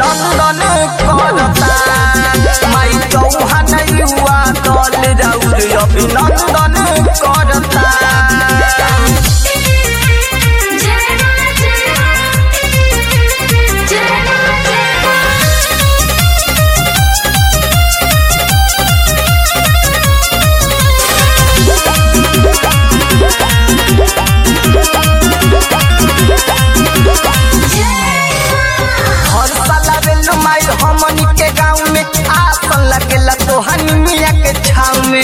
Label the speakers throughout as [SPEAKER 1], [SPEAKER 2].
[SPEAKER 1] अभिनंदन करता माई चौहान युवा दल राउर अभिनंदन करता। हमनी के गाँव में आसन लगेला तोहनी मिया के छाव में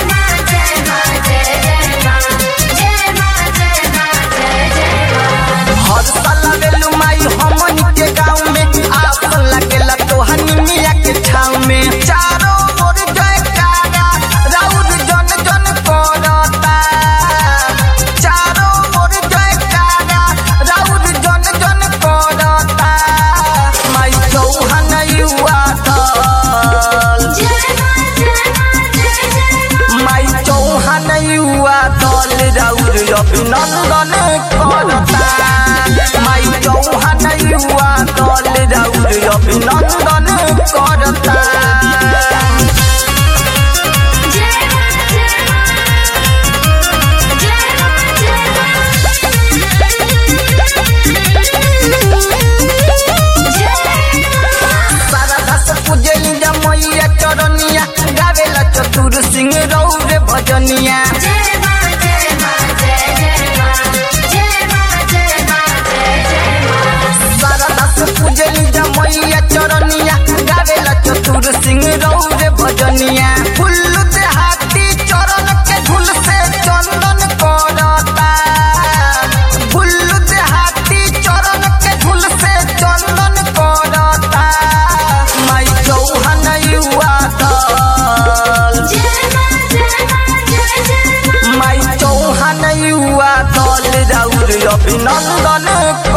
[SPEAKER 1] हर साल बेलू माई हमनी के गाँव में आसन लगेला तोहनी मिया के छाव में चारों ओर जयकारा राउर जन जन करता चारों ओर जयकारा राउर जन जन करता माई चौहान युवा दल माई चौहान युवा दल राउर अभिनंदन करता माई चौहान युवा दल राउर अभिनंदन करता। मैया चरनिया गावेला चतुर सिंह रौरे भजनिया शारदा से पूजली मैया चरनिया गावेला चतुर सिंह रौरे भजनिया फुल देहाती चरण के धुल से चंदन करता फुल देहाती चरण के धुल से चंदन करता माई चौहान युवा दल माई चौहान युवा दल राउर अभिनंदन